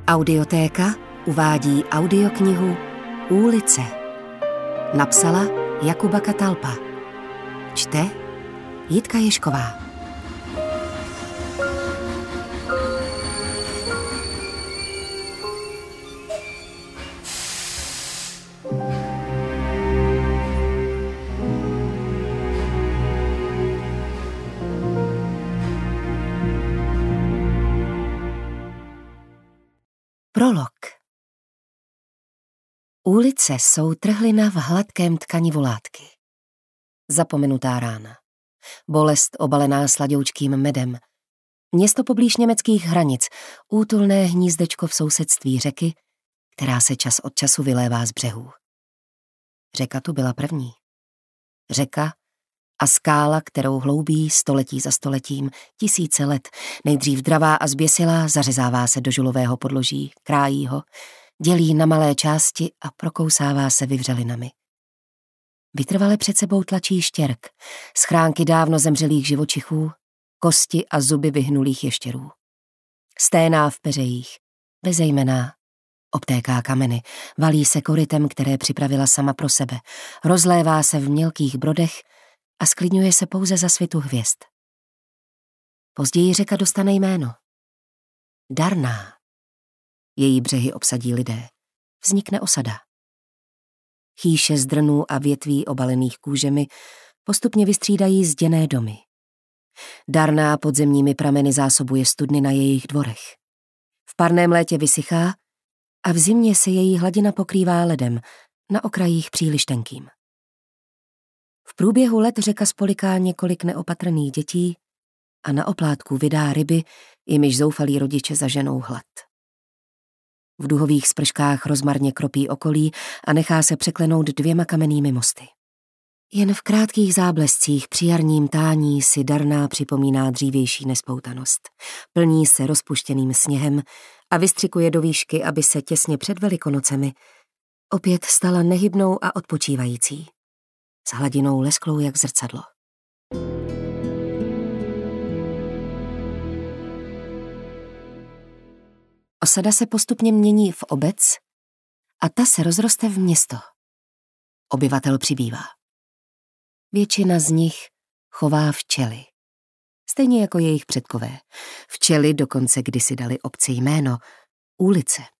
Audiotéka uvádí audioknihu Úlice. Napsala Jakuba Katalpa. Čte Jitka Ježková. Prolog. Ulice jsou trhlina v hladkém tkanivu látky. Zapomenutá rána. Bolest obalená sladoučkým medem. Město poblíž německých hranic, útulné hnízdečko v sousedství řeky, která se čas od času vylévá z břehů. Řeka tu byla první. Řeka a skála, kterou hloubí století za stoletím, tisíce let, nejdřív dravá a zběsilá, zařezává se do žulového podloží, krájí ho, dělí na malé části a prokousává se vyvřelinami. Vytrvale před sebou tlačí štěrk, schránky dávno zemřelých živočichů, kosti a zuby vyhnulých ještěrů. Sténá v peřejích, bezejmenná, obtéká kameny, valí se korytem, které připravila sama pro sebe, rozlévá se v mělkých brodech a sklidňuje se pouze za svitu hvězd. Později řeka dostane jméno. Darná. Její břehy obsadí lidé. Vznikne osada. Chýše z drnů a větví obalených kůžemi postupně vystřídají zděné domy. Darná podzemními prameny zásobuje studny na jejich dvorech. V parném létě vysychá a v zimě se její hladina pokrývá ledem, na okrajích příliš tenkým. V průběhu let řeka spoliká několik neopatrných dětí a na oplátku vydá ryby, jimiž zoufalí rodiče zaženou hlad. V duhových sprškách rozmarně kropí okolí a nechá se překlenout 2 kamennými mosty. Jen v krátkých záblescích při jarním tání si Darná připomíná dřívější nespoutanost. Plní se rozpuštěným sněhem a vystřikuje do výšky, aby se těsně před Velikonocemi opět stala nehybnou a odpočívající. S hladinou lesklou jak zrcadlo. Osada se postupně mění v obec a ta se rozroste v město. Obyvatel přibývá. Většina z nich chová včely. Stejně jako jejich předkové. Včely dokonce kdysi dali obci jméno Ulice.